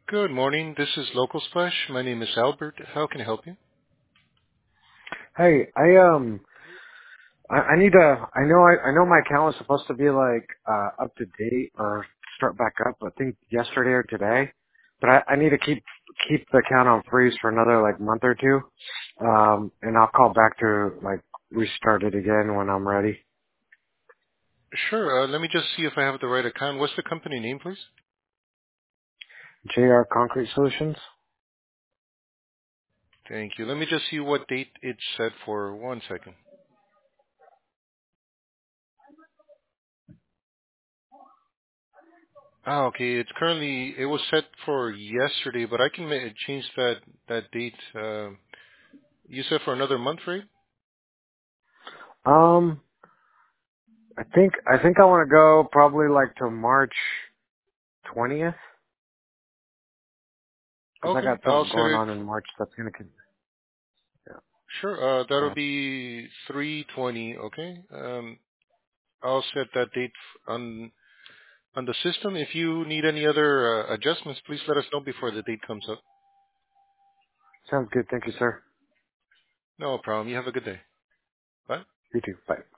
Good morning. This is Local Splash. My name is Albert. How can I help you? Hey, I need to. I know my account was supposed to be like up to date or start back up. I think yesterday or today, but I need to keep the account on freeze for another like month or two. And I'll call back to like restart it again when I'm ready. Sure. Let me just see if I have the right account. What's the company name, please? JR Concrete Solutions. Thank you. Let me just see what date it's set for. 1 second. Okay. It was set for yesterday, but I can change that date. You said for another month, right? Um, I think I want to go probably like to March 20th because I Okay. got I'll something set going it. on in March that's gonna. Sure. That'll Yeah. be 3/20. Okay. I'll set that date on the system. If you need any other adjustments, please let us know before the date comes up. Sounds good. Thank you, sir. No problem. You have a good day. Bye. You too. Bye.